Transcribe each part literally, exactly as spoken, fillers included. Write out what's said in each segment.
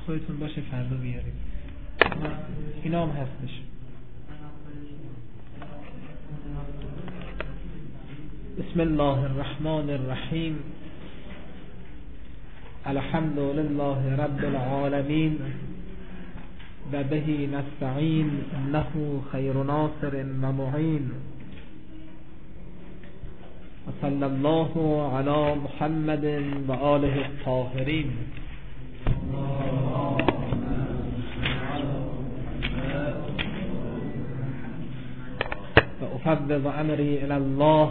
خودتون باشه فردا بیارید. اینا هم هستش. بسم الله الرحمن الرحیم. الحمد لله رب العالمین و به نستعین انه خیر ناصر و معین و صلی الله علی محمد و آله الطاهرین. و افوض امری الی الله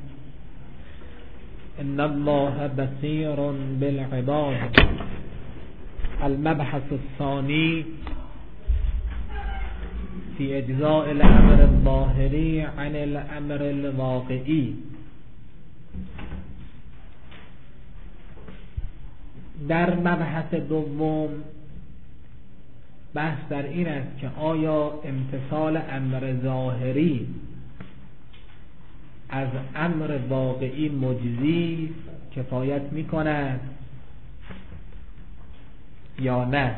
ان الله بصیر بالعباد. المبحث الثانی في اجزاء الامر الظاهری عن الامر الواقعی. در مبحث دوم بحث در این است که آیا امتثال امر ظاهری از امر واقعی مجزی کفایت می کند یا نه؟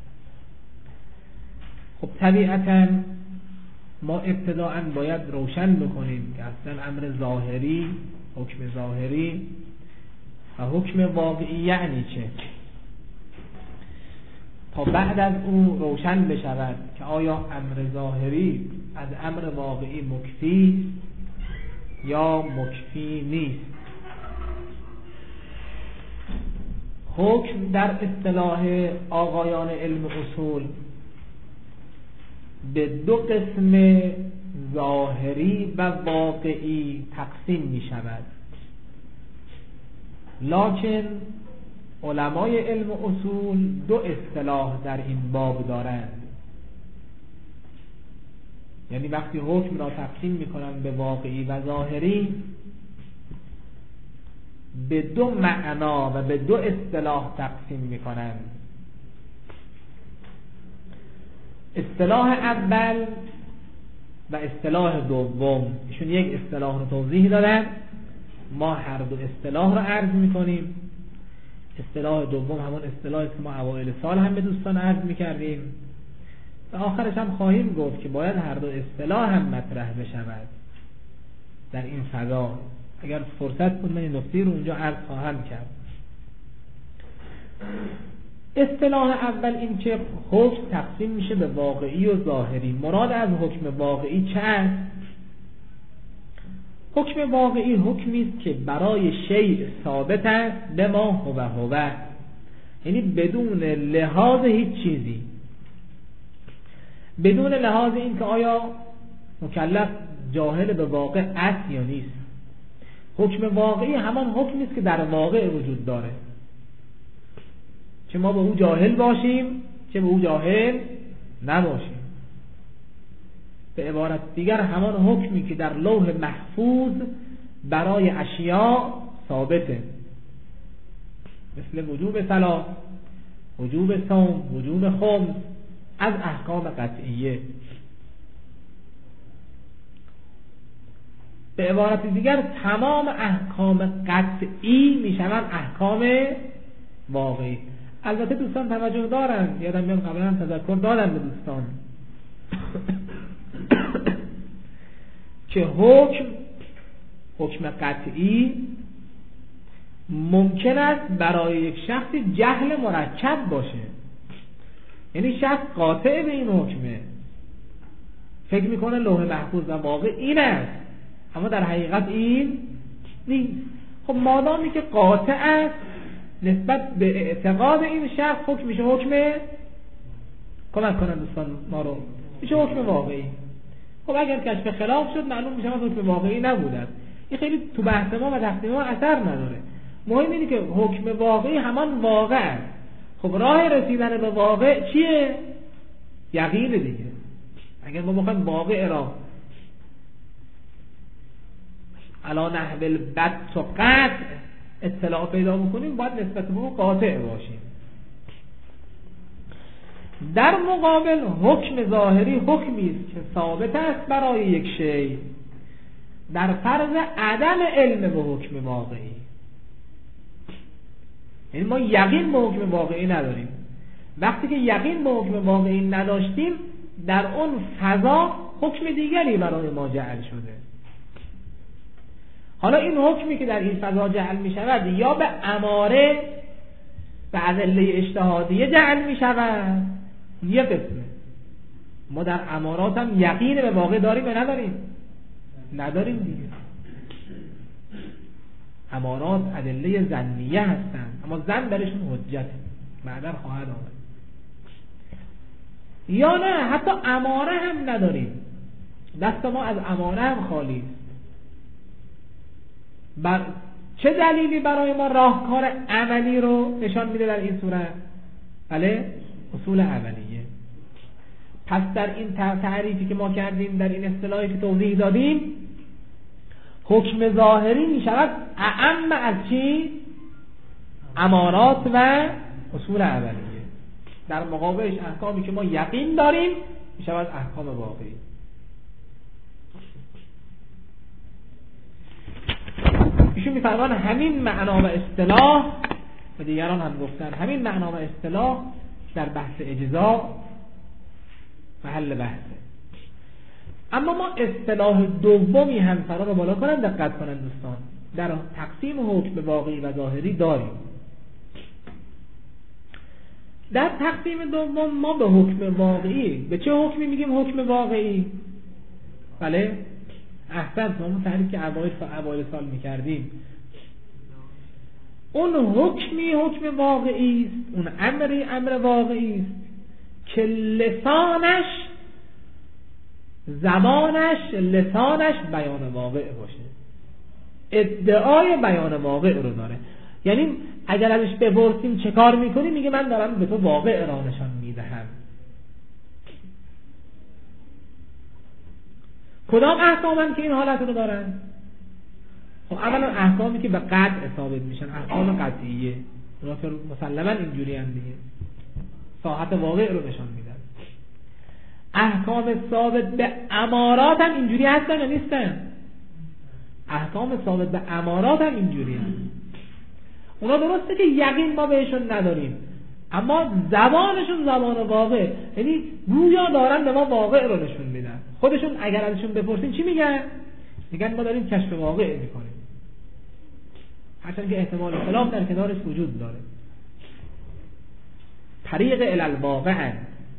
خب طبیعتاً ما ابتداءً باید روشن بکنیم که اصلا امر ظاهری، حکم ظاهری و حکم واقعی یعنی چه، تا بعد از اون روشن بشود که آیا امر ظاهری از امر واقعی مکفی یا مکفی نیست. حکم در اصطلاح آقایان علم اصول به دو قسم ظاهری و واقعی تقسیم می شود، لکن علمای علم اصول دو اصطلاح در این باب دارند. یعنی وقتی حکم را تقسیم می کنند به واقعی و ظاهری، به دو معنا و به دو اصطلاح تقسیم می کنند. اصطلاح اول و اصطلاح دوم، ایشون یک اصطلاح رو توضیح دادن، ما هر دو اصطلاح رو عرض می کنیم. اصطلاح دوم همون اصطلاحی که ما اوایل سال هم به دوستان عرض می کردیم و آخرش هم خواهیم گفت که باید هر دو اصطلاح هم مطرح بشود در این فضا. اگر فرصت بود من این نکته رو اونجا عرض خواهم کرد. اصطلاح اول این که حکم تقسیم میشه به واقعی و ظاهری. مراد از حکم واقعی چه است؟ حکم واقعی حکمی است که برای شیء ثابت است به ما هو هو، یعنی بدون لحاظ هیچ چیزی، بدون لحاظ این که آیا مکلف جاهل به واقع است یا نیست. حکم واقعی همان حکمی است که در واقع وجود داره، چه ما به او جاهل باشیم چه به او جاهل نباشیم. به عبارت دیگر همان حکمی که در لوح محفوظ برای اشیاء ثابته، مثل وجوب صلاة، وجوب صوم، وجوب خمس از احکام قطعیه. به عبارت دیگر تمام احکام قطعی میشوند احکام واقعی. البته دوستان توجه دارن، یادم میاد قبلا هم تذکر دادم به دوستان که حکم حکم قطعی ممکن است برای یک شخصی جهل مرکب باشه، یعنی شخص قاطع به این حکمه، فکر میکنه لوح محفوظ و واقع این است اما در حقیقت این نیست. خب مادامی که قاطع است نسبت به اعتقاد این شخص، حکم میشه حکم، کمک کنن دوستان ما رو، میشه حکم واقعی. خب اگر کشف خلاف شد معلوم میشه حکم واقعی نبوده. این خیلی تو بحث ما و تقسیم ما اثر نداره. مهم اینه که حکم واقعی همان واقع است. خب راه رسیدن به واقع چیه؟ یقین دیگه. اگر ما بخوایم واقع را علا نحو البت و قطع اطلاع پیدا بکنیم باید نسبت به اون قاطع باشیم. در مقابل حکم ظاهری حکمی است که ثابت است برای یک شی در فرض عدم علم به حکم واقعی. یعنی ما یقین به حکم واقعی نداریم وقتی که یقین به حکم واقعی نداشتیم در اون فضا حکم دیگری برای ما جعل شده. حالا این حکمی که در این فضا جعل می شود یا به اماره به ادله اجتهادیه جعل می شود، یه قسمه. ما در امارات هم یقین به واقع داریم یا نداریم؟ نداریم دیگه. امارات ادله ظنیه هستند، اما ظن برشون حجته، بعدا خواهد آمد. یا نه حتی اماره هم نداریم، دست ما از اماره هم خالی است. بر چه دلیلی برای ما راهکار عملی رو نشان میده در این صورت؟ بله، اصول اولیه. پس در این تعریفی که ما کردیم، در این اصطلاحی که توضیح دادیم، حکم ظاهری می شود اعم از چی؟ امارات و اصول اولیه. در مقابلش احکامی که ما یقین داریم می شود احکام واقعی. ایشون می‌فرمان همین معنا و اصطلاح، و دیگران هم گفتن همین معنا و اصطلاح در بحث اجزا محل بحثه. اما ما اصطلاح دومی هم فرا رو بالا کنن، دقت کنن دوستان، در تقسیم حکم واقعی و ظاهری داریم. در تقسیم دوم ما به حکم واقعی، به چه حکمی میگیم حکم واقعی؟ بله، احسن، ما تعریف که اوایل سال میکردیم، اون حکمی حکم واقعی است، اون امری امر واقعی است که لسانش زبانش لسانش بیان واقع باشه، ادعای بیان واقع رو داره. یعنی اگر ازش بپرسیم چه کار میکنی، میگه من دارم به تو واقع را نشان میدهم. کدام احکامن که این حالت رو دارن؟ خب اولا احکامی که به قطع ثابت میشن، احکام قطعیه، اونا که مسلما اینجوری هم دیگه صاحت واقع رو نشان میدن. احکام ثابت به امارات هم اینجوری هستن یا نیستن؟ احکام ثابت به امارات هم اینجوری هستن. اونا درسته که یقین ما بهشون نداریم، اما زبانشون زبان واقع، یعنی گویا دارن به ما واقع رو نشون میدن. خودشون اگر ازشون بپرسین چی میگن؟ میگن ما داریم کشف واقع میکنیم، هرچند که احتمال خلاف در کنارش وجود داره. طریق الالواقع.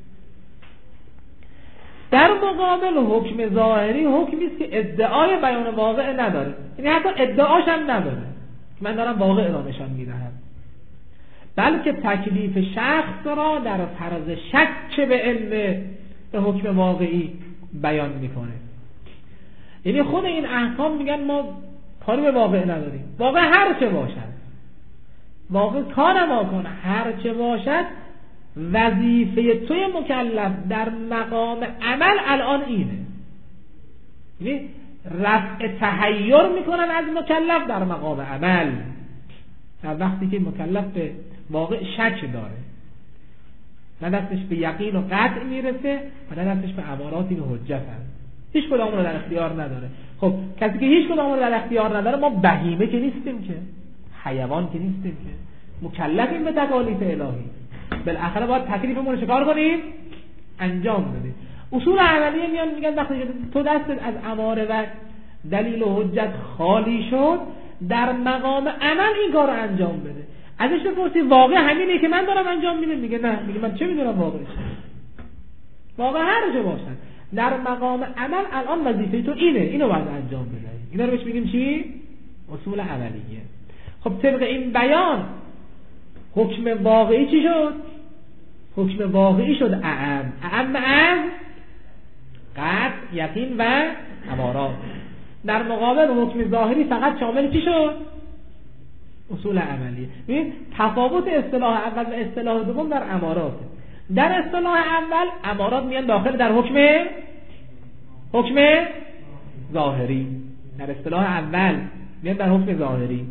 در مقابل حکم ظاهری حکمی است که ادعای بیان واقع نداره، یعنی حتی ادعاش هم نداره که من دارم واقع را نشان میدهم، بلکه تکلیف شخص را در فرض شک به علم به حکم واقعی بیان میکنه. یعنی خود این احکام میگن ما کاری به واقع نداریم، واقع هر چه باشد، واقع کار ما کنه هر چه باشد، وظیفه توی مکلف در مقام عمل الان اینه. یعنی رفع تحیر میکنن از مکلف در مقام عمل، در وقتی که مکلف به واقع شک داره، نه دستش به یقین و قطع میرسه و نه دستش به امارات و حجت هست، هیچ کدام رو در اختیار نداره. خب کسی که هیچ کدام رو در اختیار نداره، ما بهیمه که نیستیم که، حیوان که نیستیم که، مکلفیم به تکالیف الهی، بالاخره باید تکلیفمون رو چکار کنیم؟ انجام بدیم. اصول اولیه میان میگن وقتی تو دستت از اماره و دلیل و حجت خالی شد، در مقام عمل این کار رو انجام بده. ازش بپرسی واقع همینه که من دارم انجام میدم؟ میگه نه. میگه من چه میدونم واقعش؟ واقع هر جا باشن در مقام عمل الان وظیفه تو اینه، اینو باید انجام بدی. اینا رو بهش میگیم چی؟ اصول اولیه. خب طبق این بیان حکم واقعی چی شد؟ حکم واقعی شد اعم اعم از قطع، یقین و امارات. در مقابل حکم ظاهری فقط شامل چی شد؟ اصول عملیه. ببین تفاوت اصطلاح اول و اصطلاح دوم در امارات. در اصطلاح اول امارات میان داخل در حکم حکم ظاهری، در اصطلاح اول میان در حکم ظاهری.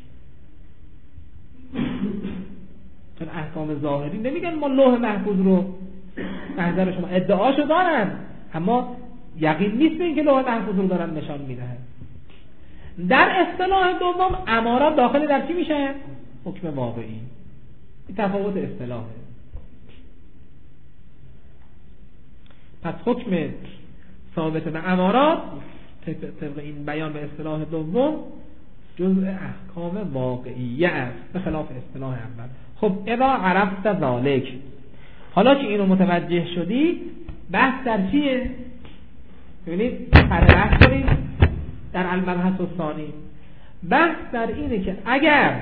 چون احکام ظاهری نمیگن ما لوح محفوظ رو نظر شما ادعاشو دارن، اما یقین نیست به اینکه لوح محفوظ رو دارن نشان میدهن. در اصطلاح دوم امارات داخل در چی میشه؟ حکم واقعی. این تفاوت اصطلاحه. پس حکم ثابت به امارات طبق این بیان به اصطلاح دوم جزء احکام واقعیه است به خلاف اصطلاح اول. خب اذا عرفت ذالک، حالا که اینو متوجه شدی بحث در چیه؟ ببینید بحث کنید در المبحث الثانی. بحث در اینه که اگر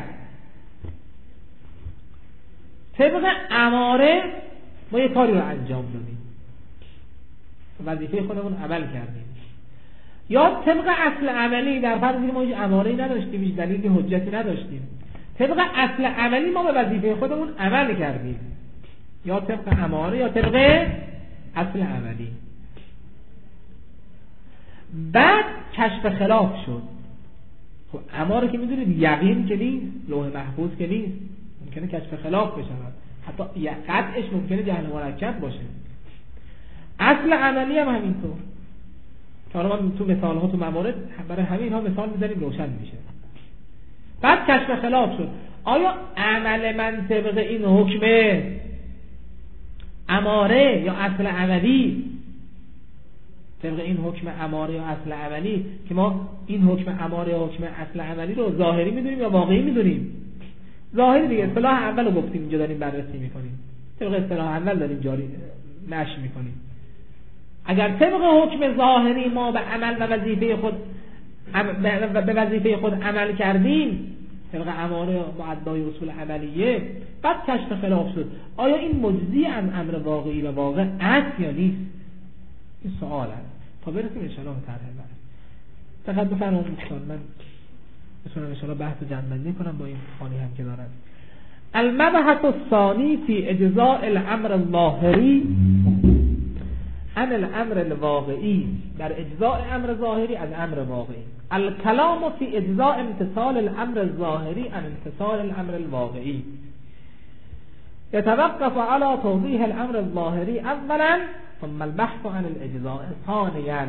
طبق اماره ما یه کاری رو انجام دادیم، وظیفه خودمون عمل کردیم، یا طبق اصل عملی در فرض ما هیچ اماره‌ای نداشتیم، هیچ دلیلی حجتی نداشتیم، طبق اصل عملی ما به وظیفه خودمون عمل کردیم، یا طبق اماره یا طبق اصل عملی. بعد کشف خلاف شد. خب اماره که میدونید یقین که نیست، لوح محفوظ که نیست، ممکنه کشف خلاف بشه، حتی قطعش ممکنه جهل مرکب باشه. اصل عملی هم همینطور. حالا ما تو مثال ها تو موارد برای همین ها مثال میذاریم روشن میشه. بعد کشف خلاف شد. آیا عمل من طبق این حکم اماره یا اصل عملی، طبق این حکم اماره یا اصل عملی که ما این حکم اماره یا حکم اصل عملی رو ظاهری میدونیم یا واقعی میدونیم؟ ظاهری دیگه، اصطلاح اول رو گفتیم اینجا داریم بررسی میکنیم، طبق اصطلاح اول داریم جاری نشر میکنیم. اگر طبق حکم ظاهری ما به عمل و وظیفه خود به وظیفه خود عمل کردیم طبق اماره معدای اصول عملیه، بعد کشف خلاف شد، آیا این مجزی از امر واقعی و واقع است یا نیست؟ این سوال است. تا برسیم ان شاء الله به طرح بحث. فقط بفرمایید دوستان من بتونم ان شاء الله بحث جمع‌بندی کنم با این خانی هم که دارد. المبحث الثانی فی اجزاء الامر الظاهری عن الامر الواقعی، در اجزاء امر ظاهری از امر واقعی. الکلام فی اجزاء امتثال الامر الظاهری عن امتثال الامر الواقعی يتوقف على توضیح الامر الظاهری اولا ثم البحث عن الاجزاء ثانیا.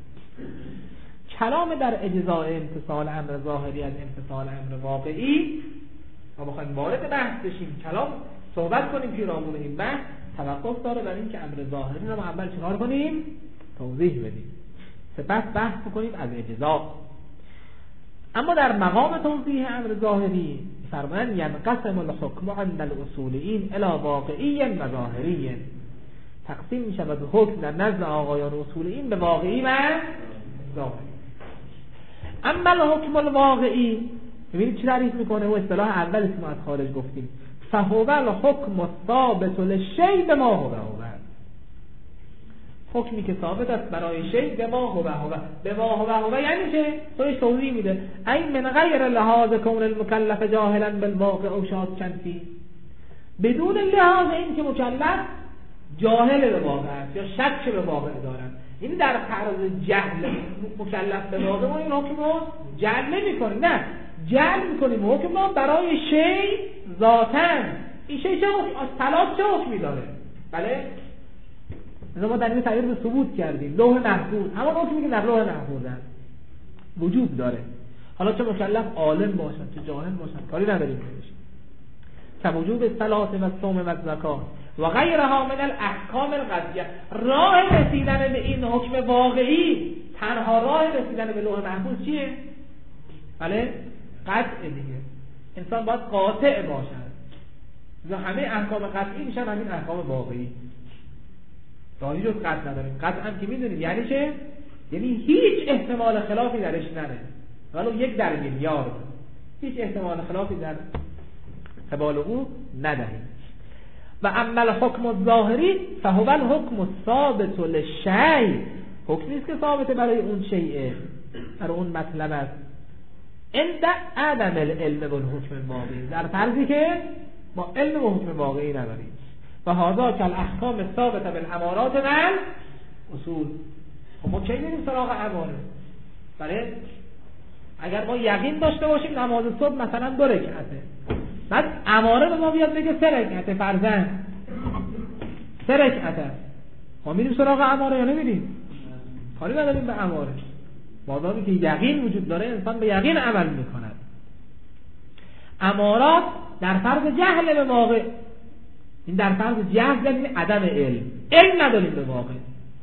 کلام در اجزاء امتثال امر ظاهری از امتثال امر واقعی، ما بخوایم وارد بحث بشیم، کلام صحبت کنیم پیرامون این بحث، توقف داره بر این که امر ظاهری رو ما اول چکار کنیم؟ توضیح بدیم، سپس بحث کنیم از اجزاء. اما در مقام توضیح امر ظاهری فرمان ینقسم الحکم عند الاصولین الی واقعی و ظاهری، تقسیم می شود حکم در نزد آقایان اصولین به واقعی و ظاهری. اما الحکم الواقعی، ببینید چی تعریف میکنه و اصطلاح اولی که ما از خارج گفتیم، فهو الحکم الثابت للشیء بما هو هو، حکمی که ثابت است برای شیء بما هو هو. بما هو هو یعنی چه؟ خودش توضیح میده. ای من غیر لحاظ کون المکلف جاهلا بالواقع او شاکا فیه، بدون لحاظ این که مکلف جاهل به واقع است یا شک به واقع دارد. این در تعرض جهل مکلف به واقع ما این حکم رو جهل نمی کنیم، نه جهل می کنیم حکم ما برای شیء ذاتاً. این شیء چه حکم؟ ثلاث چه حکمی داره؟ بله؟ مثلا ما در این تغییر به ثبوت کردیم لوح محفوظ، همون حکمی که در لوح محفوظ است وجود داره. حالا چه مکلف عالم باشد چه جاهل باشد کاری نداریم بهش. که وجود الصلاة و الصوم و الزکات و غیرها من الاحکام القطعیه. راه رسیدن به این حکم واقعی، تنها راه رسیدن به لوح محفوظ چیه؟ بله؟ قطع دیگه. انسان باید قاطع باشد. و همه احکام قطعی میشن همین احکام واقعی. راهی جز قطع نداریم. قطع هم که میدونیم یعنی چه؟ یعنی هیچ احتمال خلافی درش نره، ولو یک در میلیارد هیچ احتمال خلافی در قبال او ندهیم. و اما الحکم الظاهری فهو الحکم الثابت للشیء، حکمی است که ثابته برای اون شیء، برای اون مطلب است. عند عدم العلم بالحکم الواقعی، در فرضی که ما علم و حکم واقعی نداریم. و هذا کالاحکام الثابت بالامارات و اصول. خب ما کی میریم سراغ اماره؟ بله، اگر ما یقین داشته باشیم نماز صبح مثلا دو رکعته، بعد اماره به ما بیاد بگه سه رکعته، فرضاً سه رکعته، ما میریم سراغ اماره یا نمیریم؟ کاری نداریم به اماره. مادامی که یقین وجود داره انسان به یقین عمل میکند. امارات در فرض جهل به واقع، این در فرض جهل یعنی عدم علم، علم نداریم به واقع.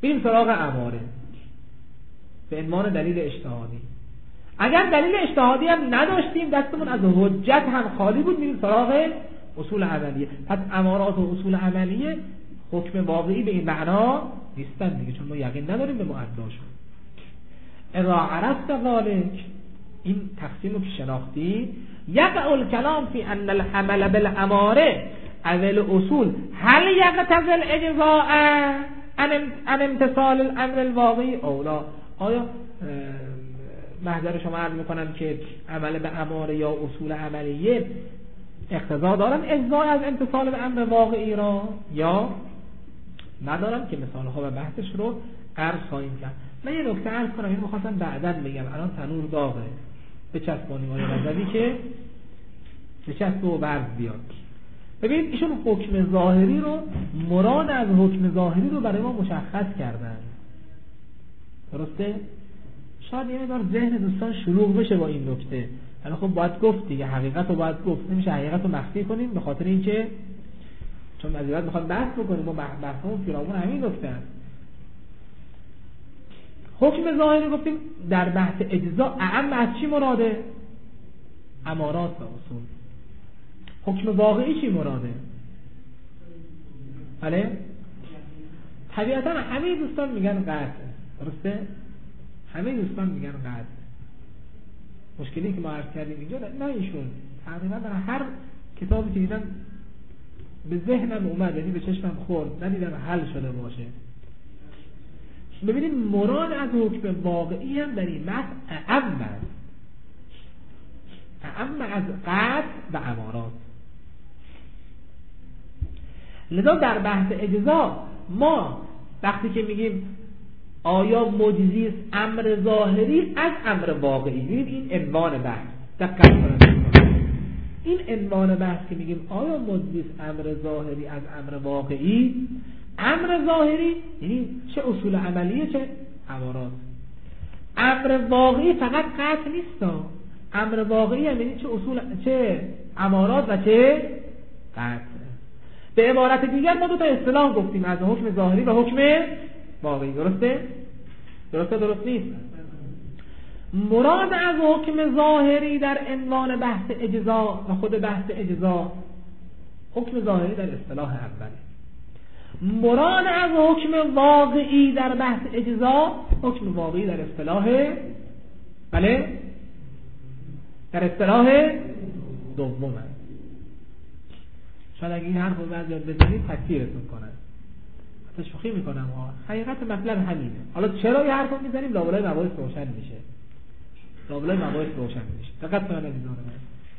بریم سراغ اماره به عنوان دلیل اجتهادی. اگر دلیل اجتهادی هم نداشتیم، دستمون از حجت هم خالی بود، میریم سراغ اصول عملیه. پس امارات و اصول عملیه حکم واقعی به این معنا نیستن دیگه، چون ما یقین نداریم به معداشون. اذا عرفت ذلك، این تقسیم رو که شناختی، یقع الکلام فی ان العمل بالاماره اول اصول هل یقتضی الاجزاء عن امتثال الامر الواقعی اولا. آیا محضر شما عرض میکنم که عمل به اماره یا اصول عملیه اقتضا دارن اجزاء از امتثال الامر واقعی را یا ندارن، که مثال ها و بحثش رو عرض خواهیم کرد. من یه نکته عرض کنم، اینو می‌خواستم بعداً بگم، الان تنور داغه، بچسبونیم آیه رضوی که بچسب و برز بیاد. ببینید ایشون حکم ظاهری رو، مراد از حکم ظاهری رو برای ما مشخص کردن، درسته؟ شاید یه مقدار ذهن دوستان شروع بشه با این نکته، حالا خب باید گفت دیگه، حقیقت رو باید گفت، نمیشه حقیقت رو مخفی کنیم به خاطر اینکه چون از بعد میخوام بحث بکنیم و بحثمون پیرامون همین نکته است. حکم ظاهری گفتیم در بحث اجزا اعم از چی مراده؟ امارات و اصول. حکم واقعی چی مراده؟ بله؟ طبیعتا همه دوستان میگن قطع، درسته؟ همه دوستان میگن قطع. مشکلی که ما عرض کردیم اینجا نه ایشون تقریبا در هر کتابی که دیدم به ذهنم اومد، یعنی به چشمم خورد، ندیدم حل شده باشه. ببینید مراد از حکم واقعی هم در این متن اعم است، اعم از قطع و امارات. لذا در بحث اجزا ما وقتی که میگیم آیا مجزی است امر ظاهری از امر واقعی، ببینید این عنوان بحث، دقت کنید این عنوان بحث که میگیم آیا مجزی است امر ظاهری از امر واقعی، امر ظاهری یعنی چه اصول عملیه چه امارات. امر واقعی فقط قطع نیست، امر واقعی هم یعنی چه اصول چه امارات و چه قطع. به عبارت دیگر ما دو تا اصطلاح گفتیم از حکم ظاهری و حکم واقعی، درسته؟ درسته درست نیست؟ مراد از حکم ظاهری در عنوان بحث اجزا و خود بحث اجزا حکم ظاهری در اصطلاح اوله. مراد از حکم واقعی در بحث اجزا حکم واقعی در اصطلاح بله در اصطلاح دوم است. شاید اگه این حرف رو بعد یاد بزنید تکفیرتون کنن، حتی شوخی میکنم ها، حقیقت مطلب همینه. حالا چرا یه حرف رو میزنیم؟ لابلای مباحث روشن میشه، لابلای مباحث روشن میشه. دقت کنن عزیزان من.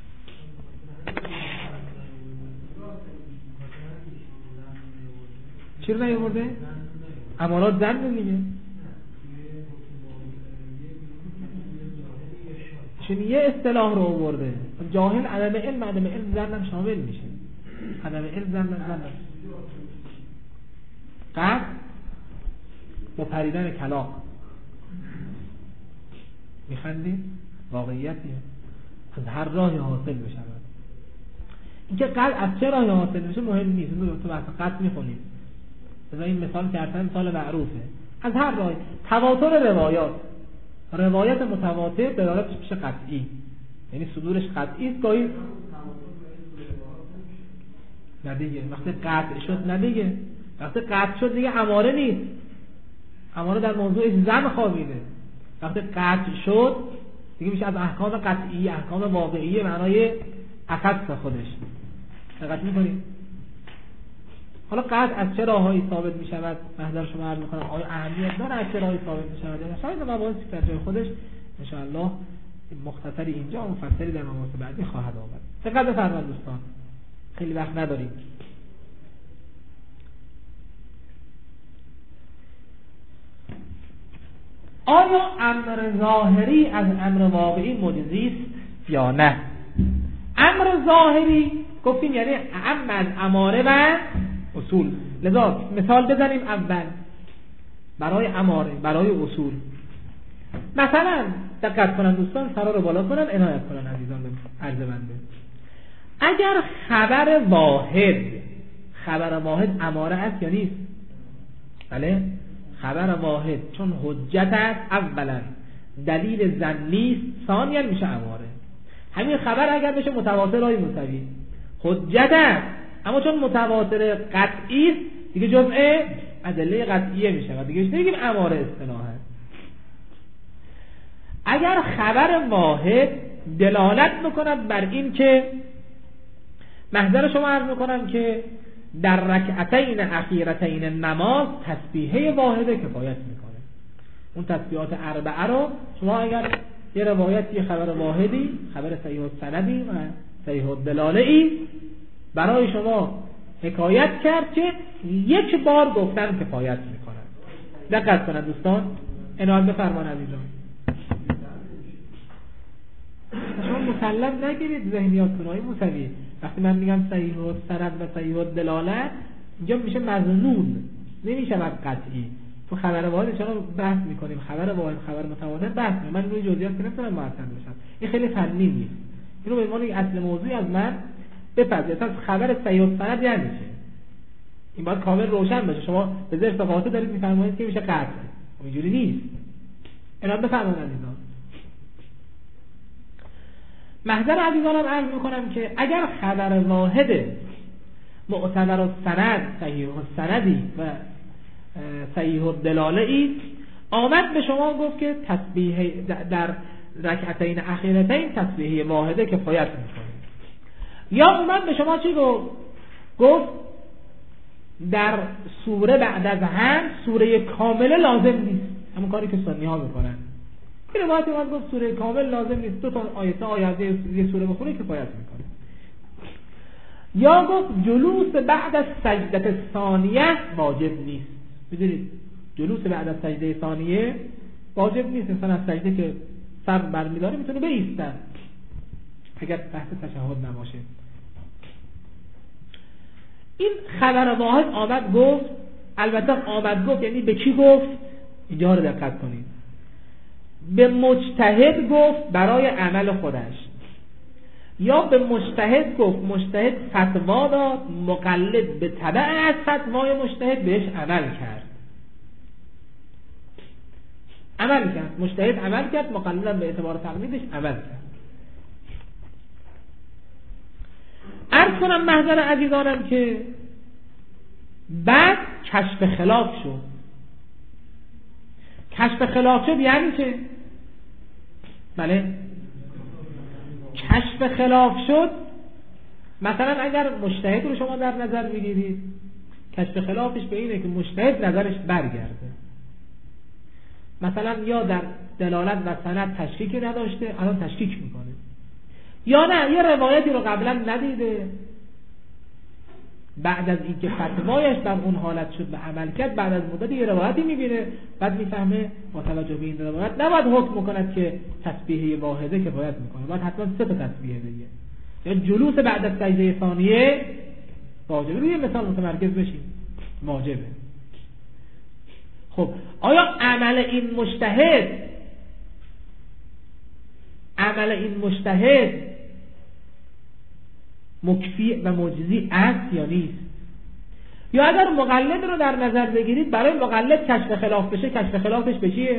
چی رو نیاورده؟ امارات زن دیگه. چون یه اصطلاح رو آورده، جاهل عدم علم، عدم علم زنم شامل میشه، عدم علم زنم زنم قد با پریدن کلاق میخندی واقعیتیه، از هر راهی حاصل بشه. اینکه قد از چه راهی حاصل بشه مهم نیست، تو بحث قد میخونید بذار این مثال کردن مثال معروفه، از هر راهی. تواتر روایات، روایت متواتر دلالتش میشه قطعی، یعنی صدورش قطعی است. گاهی نه دیگه، وقتی قطع شد نه دیگه، وقتی قطع شد دیگه اماره نیست، اماره در موضوع زن خوابیده. وقتی قطع شد دیگه میشه از احکام قطعی احکام واقعی معنای اخص خودش. دقت میکنید؟ حالا قطع از چه راههایی ثابت میشود؟ محضر شما عرض میکنم آیا اهمیت داره از چه راهی ثابت میشود؟ شاید مباحثی در جای خودش ان شاء الله مختصری اینجا و مفصلی در مباحث بعدی خواهد آمد. دقت بفرمایید دوستان، خیلی وقت نداریم. آیا امر ظاهری از امر واقعی مجزی است یا نه؟ امر ظاهری گفتیم یعنی اعم از اماره و اصول. لذا مثال بزنیم اول برای اماره، برای اصول. مثلا دقت کنن دوستان، سرا رو بالا کنن، عنایت کنن عزیزان عرض بنده. اگر خبر واحد، خبر واحد اماره است یا نیست؟ بله، خبر واحد چون حجت است اولا دلیل ظنی است، ثانیا میشه اماره. همین خبر اگر بشه متواتر های موسوی حجت است، اما چون متواتر قطعی است دیگه جزء ادله قطعیه میشه و دیگه نمیگیم اماره اصطلاحا. اگر خبر واحد دلالت میکند بر این که محضر شما عرض میکنم که در رکعتین اخیرتین نماز تسبیحه واحده کفایت میکنه، اون تسبیحات اربعه رو شما اگر یه روایتی خبر واحدی، خبر صحیح السندی و صحیح الدلاله ای برای شما حکایت کرد که یک بار گفتن کفایت میکنه. دقت کنید دوستان، عنایت بفرمایید عزیزان. شما مسلم نگیرید ذهنیاتتون های موسوی. وقتی من میگم صحیح السند و صحیح الدلاله اینجا میشه مظنون، نمیشه قطعی. تو خبر واحد چرا بحث میکنیم؟ خبر واحد خبر متواتر بحث میکنیم. من روی جزئیات که نمیتونم معطل بشم، این خیلی فنی نیست. اینو به عنوان یک اصل موضوعی از من بپذیرید. اصلا خبر صحیح السند یعنی چه؟ این باید کامل روشن باشه. شما به ذهن قاطع دارید میفرمایید که میشه قطع، اینجوری نیست. اینا بفرمایید عزیزان. محضر عزیزانم عرض میکنم که اگر خبر واحد معتبر السند صحیح السندی و صحیح الدلاله ای آمد به شما گفت که تسبیح در رکعتین اخیرتین تسبیحه واحده کفایت میکنه، یا اومد به شما چی گفت؟ گفت در سوره بعد از هم سوره کامله لازم نیست، همون کاری که سنی ها میکنن. این روایت اومد گفت سوره کامل لازم نیست، دو تا آیه آیه یه سوره بخونه کفایت میکنه. یا گفت جلوس بعد از سجده ثانیه واجب نیست. میدونید جلوس بعد از سجده ثانیه واجب نیست، انسان از سجده که سر برمیداره میتونه بایسته اگر بحث تشهد نباشه. این خبر واحد آمد گفت، البته آمد گفت یعنی به کی گفت؟ اینجا رو دقت کنید. به مجتهد گفت برای عمل خودش، یا به مجتهد گفت مجتهد فتوا داد، مقلد به تبع از فتوای مجتهد بهش عمل کرد. عمل کرد، مجتهد عمل کرد، مقلد به اعتبار تقلیدش عمل کرد. عرض کنم محضر عزیزانم که بعد کشف خلاف شد. کشف خلاف شد یعنی چه؟ بله، کشف خلاف شد مثلا اگر مجتهد رو شما در نظر بگیرید، کشف خلافش به اینه که مجتهد نظرش برگرده، مثلا یا در دلالت و سند تشکیکی نداشته الان تشکیک میکنه، یا نه یه روایتی رو قبلا ندیده، بعد از اینکه فتوایش در اون حالت شد به عمل کرد، بعد از مدت یه روایتی میبینه، بعد میفهمه با توجه به این روایت نباید حکم میکند که تسبیحه واحده کفایت میکنه، باید حتما سه تا تسبیحه بگه. یا جلوس بعد از سجده ثانیه واجبه. روی مثال متمرکز بشیم، واجبه. خب آیا عمل این مجتهد عمل این مجتهد مکفی و معجزی است یا نیست؟ یا اگر مقلد رو در نظر بگیرید، برای مقلد کشف خلاف بشه، کشف خلافش به چیه؟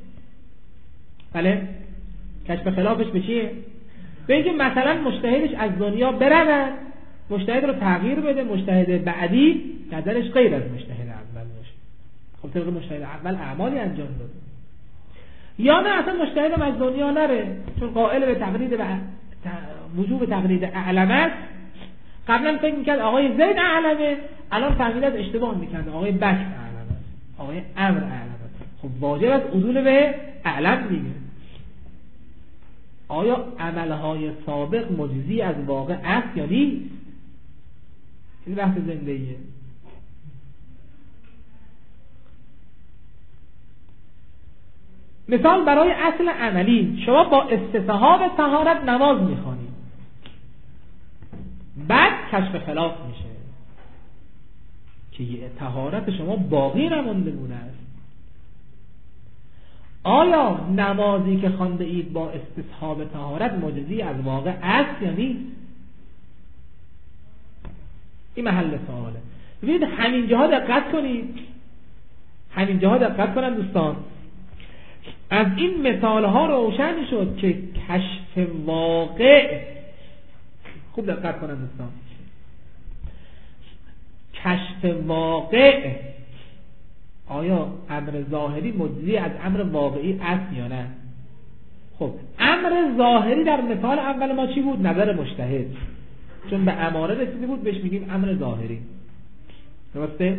بله، کشف خلافش به چیه؟ به اینکه مثلا مجتهدش از دنیا برود، مجتهد رو تغییر بده، مجتهد بعدی نظرش غیر از مجتهد اول باشه. خب طبق مجتهد اول اعمالی انجام داده. یا نه اصلا مجتهدم از دنیا نره، چون قائل به تقلید و وجوب تقلید اعلم است. قبلا فکر میکرد آقای زید اعلمه، الان فهمید از اشتباه میکرد آقای بکر اعلم است، آقای امر اعلم است. خب واجب است عدول به اعلم دیگه. آیا عملهای سابق مجزی از واقع است یا نیست؟ این بحث زندگیه. مثال برای اصل عملی، شما با استصحاب طهارت نماز میخوانید، بعد کشف خلاف میشه که یه طهارت شما باقی نمونده بوده است. آیا نمازی که خوانده اید با استصحاب طهارت مجزی از واقع است یا نیست؟ این محل سواله. ببینید همین جاها دقت کنید، همین جاها دقت کنن دوستان، از این مثال ها روشن شد که کشف واقع، خوب دقت کنن دوستان، کشف واقع آیا امر ظاهری مجزی از امر واقعی است یا نه؟ خب امر ظاهری در مثال اول ما چی بود؟ نظر مجتهد، چون به اماره رسیده بود بهش میگیم امر ظاهری، درسته؟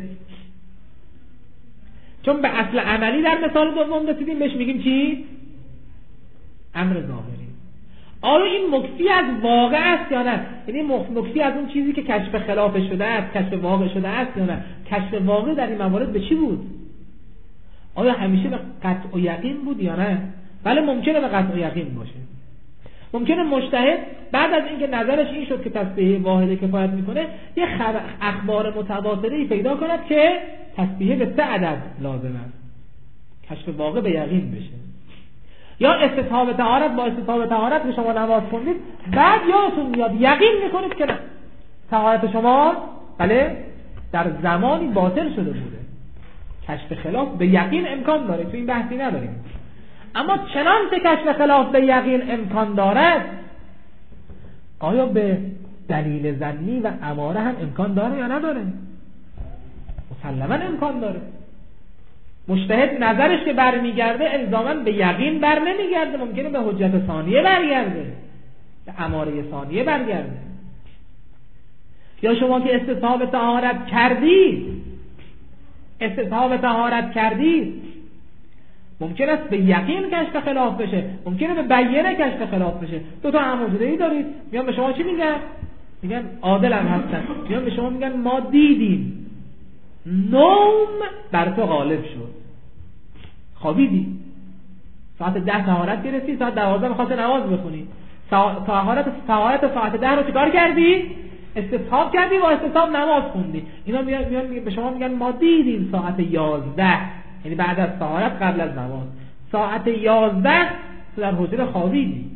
چون به اصل عملی در مثال دوم رسیدیم بهش میگیم چی؟ امر ظاهری. آیا این مکفی از واقع است یا نه؟ یعنی مکفی از اون چیزی که کشف خلاف شده است، کشف واقع شده است یا نه؟ کشف واقع در این موارد به چی بود؟ آیا همیشه به قطع و یقین بود یا نه؟ بله ممکنه به قطع و یقین باشه. ممکنه مجتهد بعد از اینکه نظرش این شد که تسبیح واحده کفایت میکنه یه خبر اخبار متواتری پیدا کند که تسبیح به سه عدد لازم است، کشف واقع به یقین بشه. یا استصحاب طهارت، با استصحاب طهارت به شما نماز خوندید، بعد یادتون میاد یقین میکنید که طهارت شما بله در زمانی باطل شده بوده. کشف خلاف به یقین امکان داره، تو این بحثی نداریم. اما چنانچه کشف خلاف به یقین امکان دارد، آیا به دلیل ظنی و اماره هم امکان داره یا نداره؟ مسلما امکان داره. مجتهد نظرش که برمیگرده الزاما به یقین بر نمیگرده، ممکنه به حجت ثانیه برگرده، به اماره ثانیه برگرده. یا شما که استصحاب طهارت کردید استصحاب طهارت کردید ممکن است به یقین کشف خلاف بشه، ممکنه به بیانه کشف خلاف بشه. دو تا امرزدهی دارید، میان به شما چی میگن؟ میگن عادل هم هستن، میان به شما میگن ما دیدیم نوم بر تو غالب شد، خوابیدی، ساعت ده طهارت گرفتی، ساعت دوازده میخواستی نماز بخونی، طهارت طهارت ساعت ده رو چیکار کردی؟ استصحاب کردی و استصحاب نماز خوندی. اینا میان میان به شما میگن ما دیدیم ساعت یازده، یعنی بعد از طهارت قبل از نماز، ساعت یازده تو در حجره خوابیدی،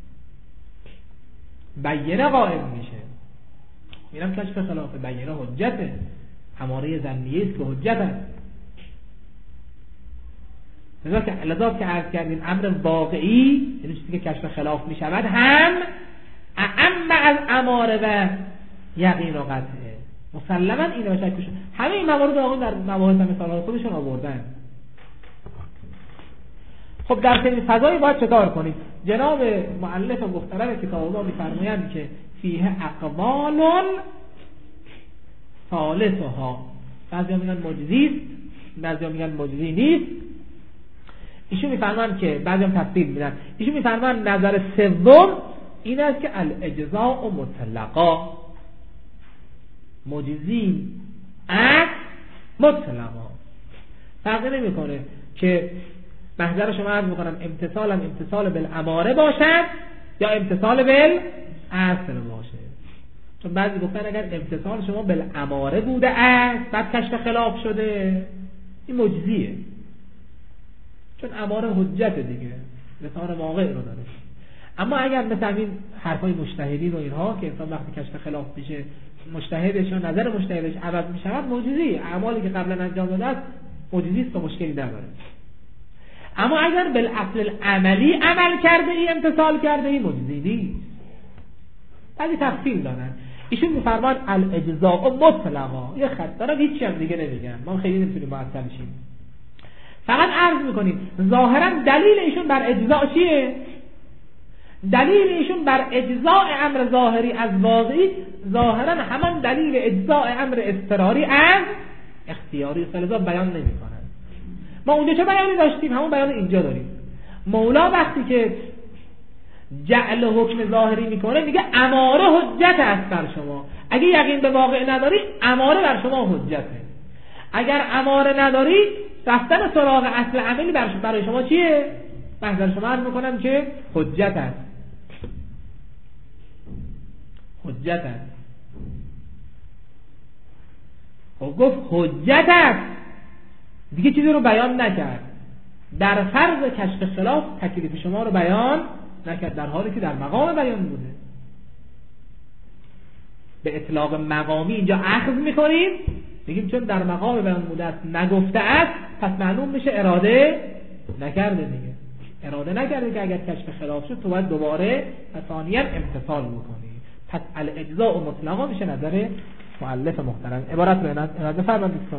بیانه قائم میشه. میرم کشف خلاف بیانه حجته، اماره ظنیه است که حجت است. لذا که لذا که عرض کردیم امر واقعی یعنی چیزی که کشف خلاف میشود هم اعم از اماره و یقین و قطعه. مسلما این رو شک کنید. همه این موارد آقا در مباحث مثال خودشون آوردن. خب در چنین فضایی باید چکار کنید؟ جناب مؤلف محترم کتاب ما می‌فرمایند که فیه اقوال ثالثها، بعضیا میگن مجزی است، بعضیا میگن مجزی نیست. ایشون می‌فرمایند که بعضیا هم تفصیل میدن. ایشون می‌فرمایند نظر سوم این است که الاجزاء مطلقا، مجزی است مطلقا. فرقی نمی‌کنه که محضر شما عرض میکنم امتصال هم امتصال بالاماره باشد یا امتصال بالاصل باشه. چون بعضی گفتن اگر امتصال شما بالاماره بوده است بعد کشف خلاف شده این مجزیه، چون اماره حجت دیگه، لسان واقع رو داره. اما اگر مثل این حرفای مجتهدین و اینها که انسان وقتی کشف خلاف میشه مجتهدش یا نظر مجتهدش عوض میشود، مجزی، اعمالی که قبلا انجام داده است مجزی است و مشکلی نداره. اما اگر بالاصل عملی عمل کرده ای امتصال کرده ای مجزی نیست. بعضی تفصیل دارن. ایشون میفرمان الاجزاء مطلقا، یه خط دارم هیچی هم دیگه نمیگن، ما خیلی نمیتونیم معطل شیم. فقط عرض میکنیم ظاهرا دلیل ایشون بر اجزاء چیه؟ دلیل ایشون بر اجزاء امر ظاهری از واقعی ظاهرا همان دلیل اجزاء امر اضطراری از اختیاری فلذا بیان نمیکنن. ما اونجا چه بیانی داشتیم؟ همون بیان اینجا داریم. مولا وقتی که جعل حکم ظاهری میکنه میگه اماره حجت است بر شما. اگه یقین به واقع نداری اماره بر شما حجته. اگر اماره نداری رفتن سراغ اصل عملی برای شما چیه؟ محضر شما عرض میکنم که حجت است. حجت است. خب گفت حجت است دیگه چیزی رو بیان نکرد، در فرض کشف خلاف تکلیف شما رو بیان نکرد، در حالی که در مقام بیان بوده. به اطلاق مقامی اینجا اخذ میکنیم بگیم چون در مقام بیان بوده است نگفته است، پس معلوم میشه اراده نکرده دیگه. اراده نکرده که اگر کشف خلاف شد تو باید دوباره ثانیاً امتثال بکنی. پس الاجزاء مطلقا میشه نظر مؤلف محترم. عبارت رو عنایت بفرمایید دوستان.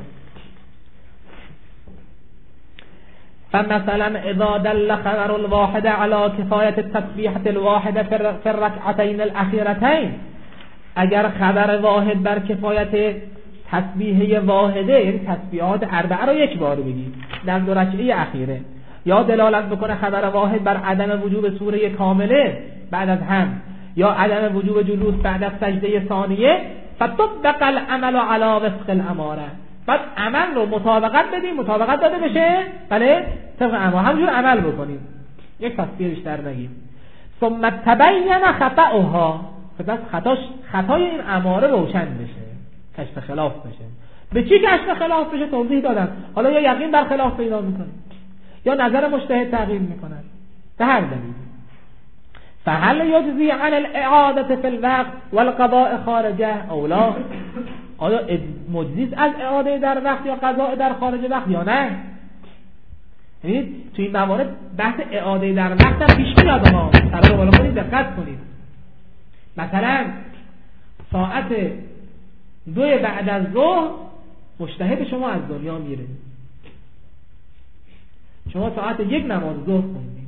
فمثلا اذا دل خبر الواحد على كفاية التسبيحة الواحدة في الركعتين الأخيرتين، اگر خبر واحد بر کفایت تسبیحه واحده، یعنی تسبیحات اربعه رو یک بار بگی در دو رکعه اخیره، یا دلالت بکنه خبر واحد بر عدم وجوب سوره کامله بعد از هم، یا عدم وجوب جلوس بعد از سجده ثانیه، فطبق العمل على وفق الاماره، بعد عمل رو مطابقت بدیم، مطابقت داده بشه بله طبق امر همونجور عمل بکنیم، یک تسبیح بیشتر نگیم. ثم تبین خطأها، پس خطاش خطای این اماره روشن بشه، کشف خلاف بشه. به چی کشف خلاف بشه توضیح دادم. حالا یا یقین بر خلاف پیدا میکنه یا نظر مجتهد تغییر میکنه، به هر دلیل. فهل یجزی عن الاعاده فی الوقت والقضاء خارجه او لا، آیا مجزیست از اعاده در وقت یا قضاء در خارج وقت یا نه؟ یعنی تو این موارد بحث اعاده در وقت هم پیش میاد. ما سلام بالا کنید، دقت کنید. مثلا ساعت دو بعد از ظهر مجتهد شما از دنیا میره، شما ساعت یک نماز ظهر خوندید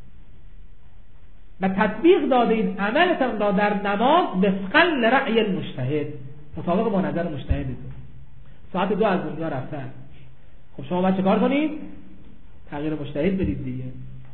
و تطبیق دادید عملتان را در نماز وفقا لرأی المجتهد، مطابق با نظر مجتهدتون. ساعت دو از دنیا رفتن، خب شما باید چه کار کنید؟ تغییر مجتهد بدید دیگه.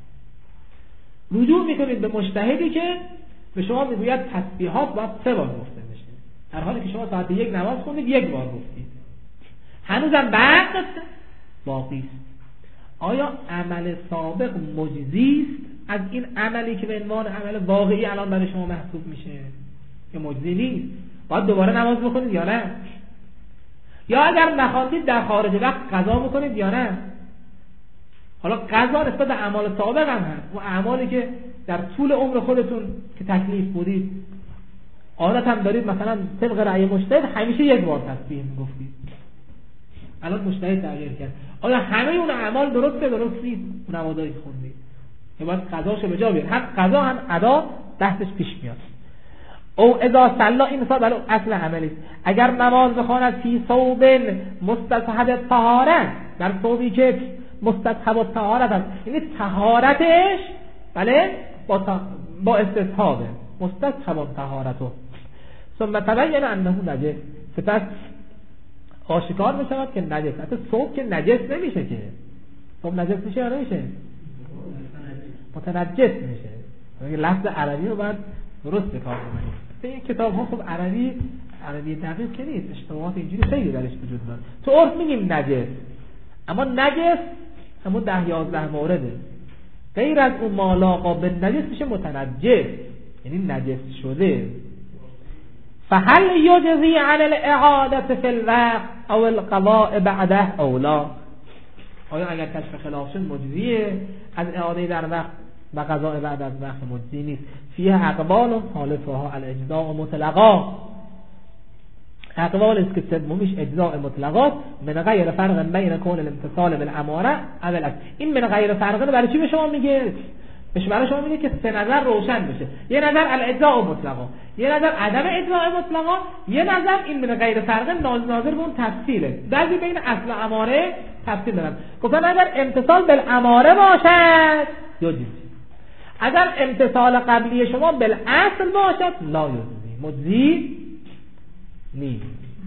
رجوع میکنید به مجتهدی که به شما میگوید تسبیحات باید سه بار گفته بشه، در حالی که شما ساعت یک نماز خوندید یک بار گفتید، هنوزم وقت باقی است. آیا عمل سابق مجزی است از این عملی که به عنوان عمل واقعی الان برای شما محسوب میشه، یا مجزی نیست؟ باید دوباره نماز بخونید یا نه؟ یا اگر نخواندید در خارج وقت قضا بکنید یا نه؟ حالا قضا نسبت به اعمال سابق هم هست، و اعمالی که در طول عمر خودتون که تکلیف بودید عادت هم دارید، مثلا طبق رأی مجتهد همیشه یک بار تسبیح میگفتید، الان مجتهد تغییر کرد، آیا همه اون اعمال درسته درست نیست؟ اون نمازایی که خوندید که باید قضاشو به جا بیارید، هم قضا هم ادا بحثش پیش میاد. او اذا صلى، این مثال برای اصل عملی، اگر نماز بخواند فی ثوب مستصحب الطهاره، در ثوبی که مستصحب الطهارت است، یعنی طهارتش بله با تا... با استصحابه، مستصحب الطهارتو، ثم تبین انه نجس، سپس آشکار میشود که نجس. حتی ثوب که نجس نمیشه، که ثوب نجس میشه یا نمیشه؟ متنجس میشه. لفظ عربی رو باید درست به کار ببرید. این کتاب ها خب عربی عربی دقیق که نیست، اشتباهات اینجوری خیلی درش وجود داره. تو عرف میگیم نجس، اما نجس همون ده یازده مورده، غیر از اون مالاقا به نجس میشه متنجس، یعنی نجس شده. فهل یجزی عن الاعاده فی الوقت او القضاء بعده او لا، آیا اگر کشف خلاف شد مجزیه از اعاده در وقت و قضاء بعد از وقت مجزی نیست؟ فیه اقوال حالفها الاجزاء مطلقا، اقوال است که سومیش اجزاء مطلقات، من غیر فرق بین کون الامتصال بالاماره اول است. این من غیر فرقه برای چی به شما میگه؟ به شما شما میگه که سه نظر روشن بشه، یه نظر الاجزاء مطلقا، یه نظر عدم اجزاء مطلقا، یه نظر این من غیر فرقه ناظر به اون تفصیله. بعضی بین اصل اماره تفصیل دارن، گفتن اگر امتصال بالاماره باشد یجزی، اگر امتصال قبلی شما بالاصل باشد لا یجزی، مجزی نیست.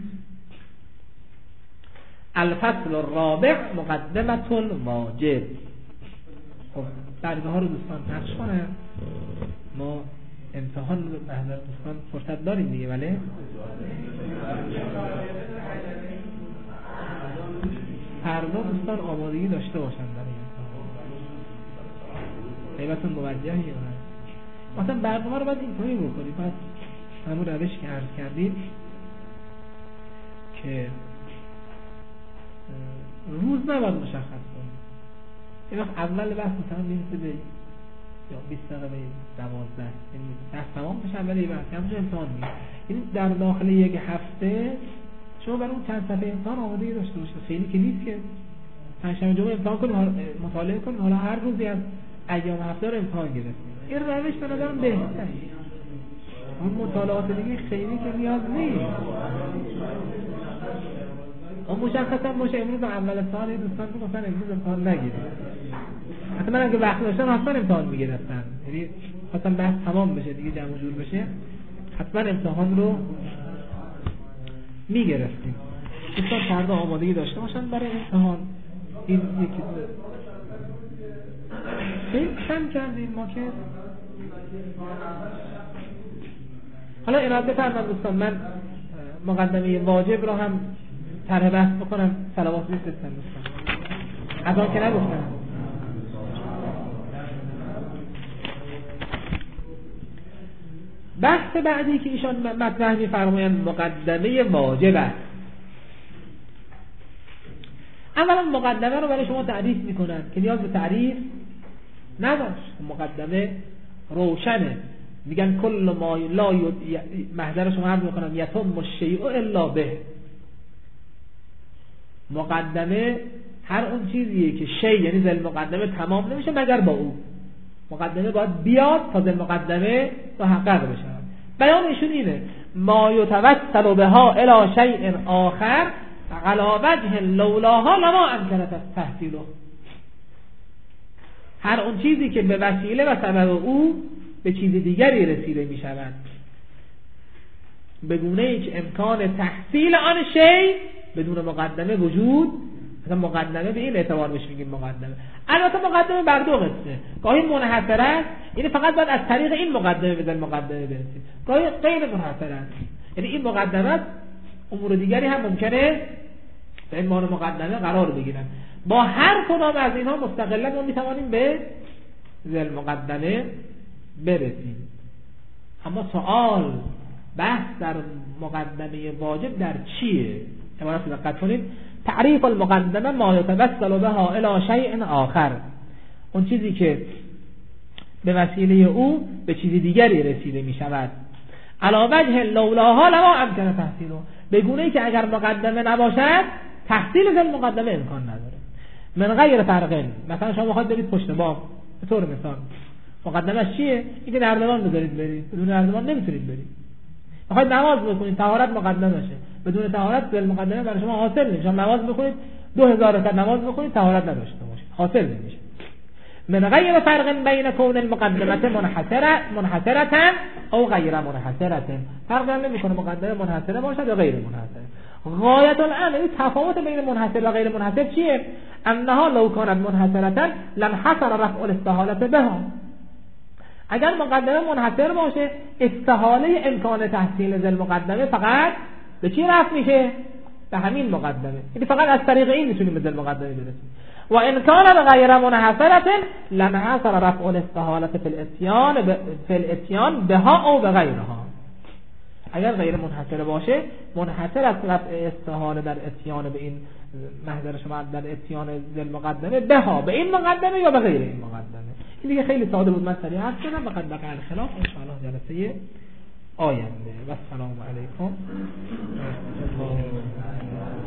الفصل الرابع مقدمة الواجب. خب برگه ها رو دوستان نقش کنه، ما امتحان بحضر دوستان فرصت داریم دیگه، ولی فردا دوستان آمادگی داشته باشن برای غیبتون موجهی. مثلا برنامه رو باید اینطوری بکنید، پس همون روش که عرض کردید که روز نباید مشخص کنید. این وقت اول بحث مثلا میرسه به یا بیست دقیقه به دوازده، یعنی بحث تمام بشه اولی بحث همونجا امتحان میگه. یعنی در داخل یک هفته شما برای اون چند صفحه امتحان آمادگی داشته باشید. خیلی که نیست که پنجشنبه جمعه امتحان کنید، مطالعه کنید، حالا هر روزی از ایام هفته رو امتحان گرفتید. این روش به نظرم بهتره. اون مطالعات دیگه خیلی که نیاز نیست. اون مشخصا باشه امروز اول سال دوستان که مثلا امروز امتحان نگیرید. حتی من اگه وقت داشتم حتما امتحان میگرفتم. یعنی خواستم بحث تمام بشه دیگه، جمع و جور بشه، حتما امتحان رو میگرفتیم. دوستان فردا آمادگی داشته باشن برای امتحان. این یکی خیلی کم کردیم ما که حالا اراده فرمان دوستان من مقدمه واجب رو هم طرح بحث بکنم. صلوات بفرستن دوستان. از آن که نگفتم بحث بعدی که ایشان مطرح می‌فرمایند مقدمه واجب است. اولا مقدمه رو برای شما تعریف میکنند که نیاز به تعریف نداشت. مقدمه روشنه. میگن کل ما لا محضر شما عرض میکنم یتم الشیء الا به. مقدمه هر اون چیزیه که شی یعنی ذل مقدمه تمام نمیشه مگر با او. مقدمه باید بیاد تا ذل مقدمه محقق بشه. بیان ایشون اینه ما یتوسل بها الی شیء آخر علی وجه لولاها لما امکنت التحصیل. هر اون چیزی که به وسیله و سبب او به چیز دیگری رسیده می شود بدون هیچ امکان تحصیل آن شی بدون مقدمه وجود. مثلا مقدمه به این اعتبار بهش میگیم مقدمه. البته مقدمه بر دو قسمه. گاهی منحصر است، یعنی فقط باید از طریق این مقدمه به مقدمه برسید. گاهی غیر منحصر است، یعنی این مقدمه امور دیگری هم ممکنه به عنوان مقدمه قرار بگیرن. با هر کدام از اینها مستقلا ما میتوانیم به ذل مقدمه برسیم. اما سوال بحث در مقدمه واجب در چیه؟ عبارت دقت کنید. تعریف المقدمه ما یتوسل بها الی شیء آخر، اون چیزی که به وسیله او به چیز دیگری رسیده می شود. علی وجه لولاها لما امکن تحصیله، به گونه ای که اگر مقدمه نباشد تحصیل ذل مقدمه امکان نداره. من غیر فرق، مثلا شما بخواید برید پشت بام به طور مثال، مقدمه چیه؟ اینکه نردبان بذارید برید، بدون نردبان نمیتونید برید. بخواید نماز بخونید طهارت مقدمشه، بدون طهارت ذل مقدمه برای شما حاصل نمیشه. شما نماز بخونید دو هزار رکعت نماز بخونید طهارت نداشته باشید، حاصل نمیشه. من غیر فرق بین کون المقدمه منحصره منحصره او غیر منحصره، فرق نمیکنه مقدمه منحصره باشد یا غیر منحصره. غایت الامر تفاوت بین منحصر و غیر منحصر چیه؟ انها لو کانت منحصره لانحصر رفع الاستحاله بها. اگر مقدمه منحصر باشه استحاله امکان تحصیل ذل مقدمه فقط به چی رفع میشه؟ به همین مقدمه. یعنی فقط از طریق این میتونیم به ذل مقدمه برسیم. و ان کان غیر منحصره لانحصر رفع الاستحاله فی الاتیان فی الاتیان بها او بغیرها. اگر غیر منحصر باشه منحصر از رفع استحاله در اتیان به این محضر شما در اتیان ذل مقدمه بها به این مقدمه یا به غیر این مقدمه. این دیگه خیلی ساده بود، من سریع عرض کردم. فقط بقیه الخلاف ان شاء الله جلسه آینده. و السلام علیکم.